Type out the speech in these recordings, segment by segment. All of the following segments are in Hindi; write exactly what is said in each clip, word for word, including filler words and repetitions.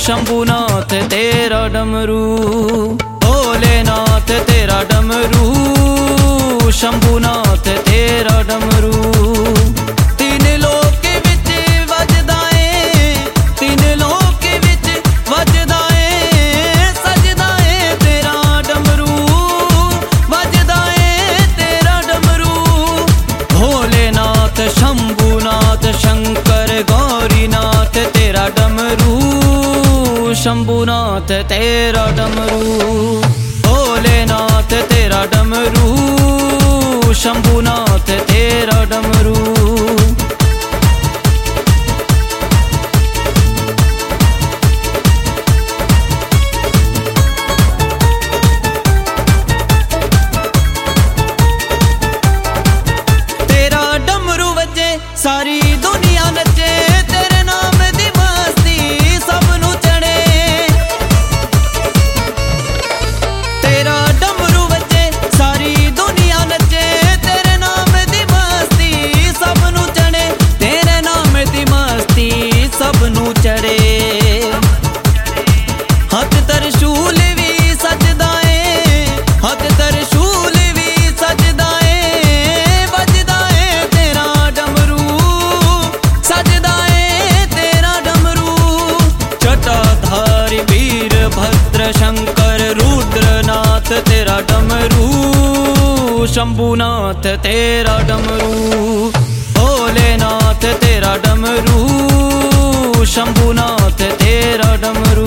शंभुनाथ तेरा डमरू, भोलेनाथ तेरा डमरू, शंभुनाथ तेरा डमरू। तीन लोक विच वजदा ए, तीन लोक विच वजदा ए, सजदा ए तेरा डमरू, वजदा ए तेरा डमरू। भोलेनाथ शंभुनाथ शंकर गौरीनाथ तेरा डमरू, शंभुनाथ तेरा डमरू, भोलेनाथ तेरा डमरू, शंभुनाथ तेरा डमरू। तेरा डमरू वजे सारी दुनिया नचे, तेरे नाम दी मस्ती सब नू चढ़े। तेरा डमरू वजे सारी दुनिया नचे, तेरे नाम दी मस्ती सब नू चढ़े, तेरे नाम दी मस्ती सब नू चढ़े। हथ तरशूल भी सजदा ए, हथ तरशूल भी सजदा ए, बजदा ए तेरा डमरू, सजदा ए तेरा डमरू। जटाधारी वीरभद्र शंकर रुद्रनाथ तेरा डमरू, शंभुनाथ तेरा डमरू, भोलेनाथ तेरा डमरू, शंभुनाथ तेरा डमरू।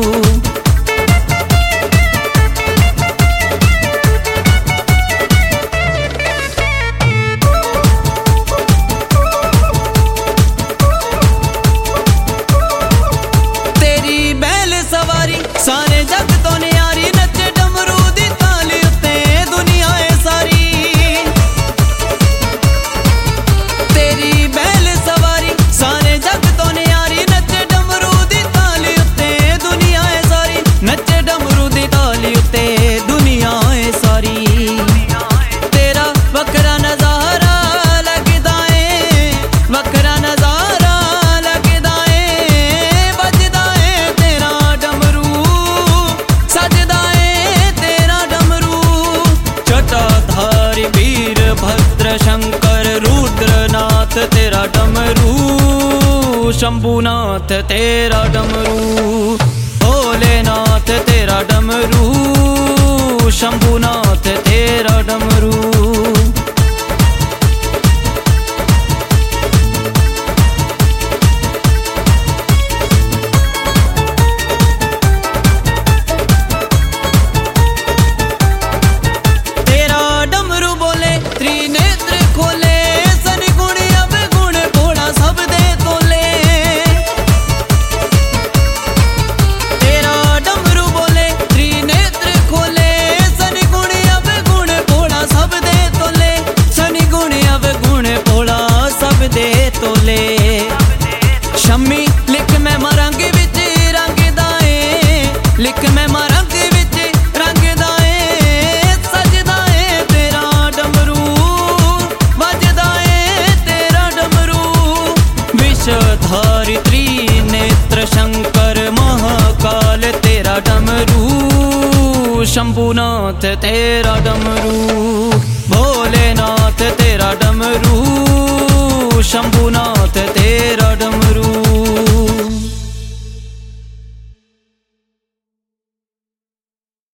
तेरी बैल सवारी सारे जग तो न्यारी, नचे डमरू दी ताली उत्ते दुनिया है सारी। तेरी बैल सवारी सारे जग तो न्यारी, नचे डमरू दी ताली उत्ते दुनिया है सारी, नचे डमरू दी ताली उत्ते दुनिया है सारी। तेरा वखरा नजारा लगदा ए, वखरा नजारा लगदा ए, बजदा ए तेरा डमरू, सजदा ए तेरा डमरू। जटाधारी वीरभद्र शंकर रुद्रनाथ तेरा डमरू, शंभुनाथ तेरा डमरू, भोलेनाथ तेरा डमरू, शंभुनाथ तेरा डमरू। तेरा डमरू बोले त्रिनेत्र खोले, सनि गुण अवगुण भोला सब दे तोले। तेरा डमरू बोले त्रिनेत्र खोले, सनि गुण अवगुण भोला सब दे तोले, सनि गुण अवगुण भोला सब दे तोले। शम्मी लिख मैं मरंग विच रंगदा ए, लिख मैं मरंग विच रंगदा ए, सजदा ए तेरा डमरू, वजदा ए तेरा डमरू। विषधारी त्रिनेत्र शंकर महाकाल तेरा डमरू, शंभुनाथ तेरा डमरू, भोलेनाथ तेरा डमरू, शंभुनाथ